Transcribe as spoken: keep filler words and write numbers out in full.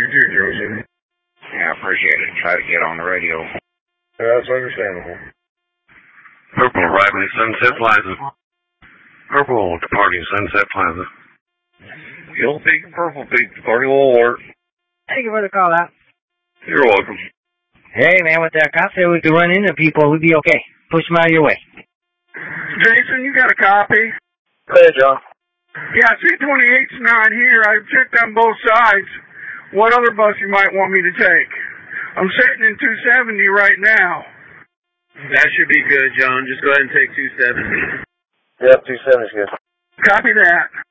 You too, Joseph. Yeah, I appreciate it. Try to get on the radio. Yeah, that's understandable. Purple arriving at Sunset Plaza. Purple departing Sunset Plaza. Yellow Peak and Purple Peak departing alert. Thank you for the call out. You're welcome. Hey, man, with that cop said we could run into people, we'd be okay. Push them out of your way. Jason, you got a copy? Hey, John. Yeah, C twenty-eight's not here. I've checked on both sides. What other bus you might want me to take? I'm sitting in two seventy right now. That should be good, John. Just go ahead and take two seventy. Yep, two seventy's good. Copy that.